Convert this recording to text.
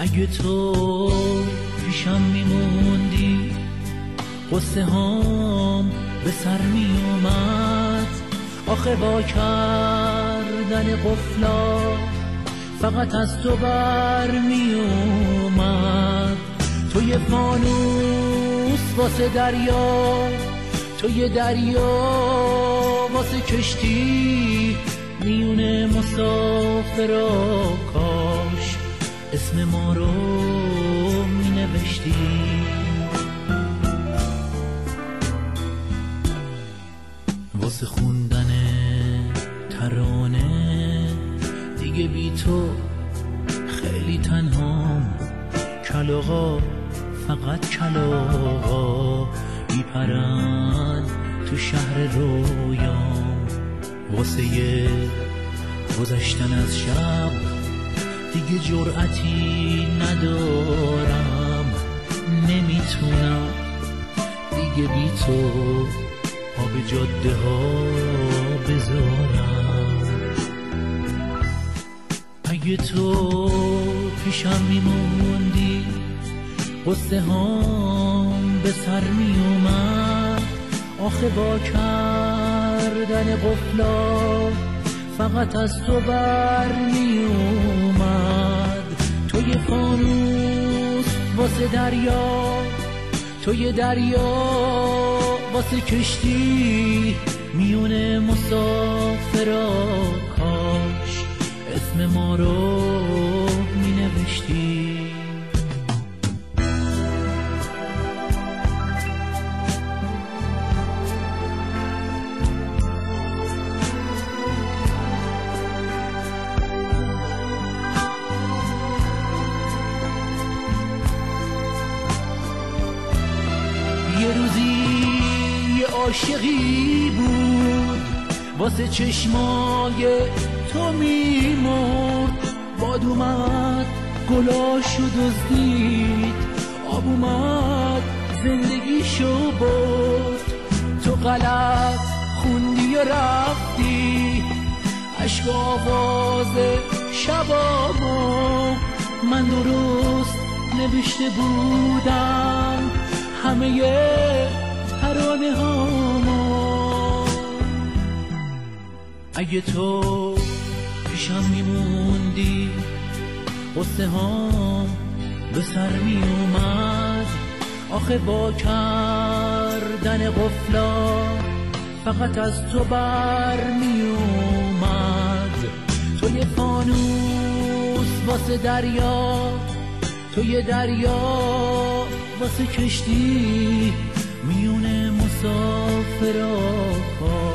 اگه تو پیشم میموندی قصه هام به سر میومد. آخه با کردن قفلا فقط از تو بر میومد. تو یه فانوس واسه دریا، تو یه دریا واسه کشتی، میونه مسافرا کاش اسم ما رو می نوشتی. واسه خوندن ترانه دیگه بی تو خیلی تنهام. کلاغا فقط کلاغا میپرن تو شهر رویام. واسه گذشتن از شب دیگه جرأتی ندارم. نمیتونم دیگه بی تو پا به جاده ها بذارم. اگه تو پیشم میموندی قصه هام به سر میومد. آخه با کردن قفلا فقط از تو بر میومد. تو یه فانوس واسه دریا، تو یه دریا واسه کشتی، میونه مسافرا کاش اسم ما رو می نوشتی. یه روزی یه عاشقی بود واسه چشمای تو میمرد. باد اومد گلاشو دزدید، آب اومد زندگیشو برد. تو غلط خوندی و رفتی عشق آواز شبامو. من درست نوشته بودم همه ترانه هامو. اگه تو پیشم میموندی قصه هام به سر میومد. آخه با کردن قفلا فقط از تو بر میومد. تو یه فانوس واسه دریا، تو یه دریا واسه کشتی، میونه مسافرا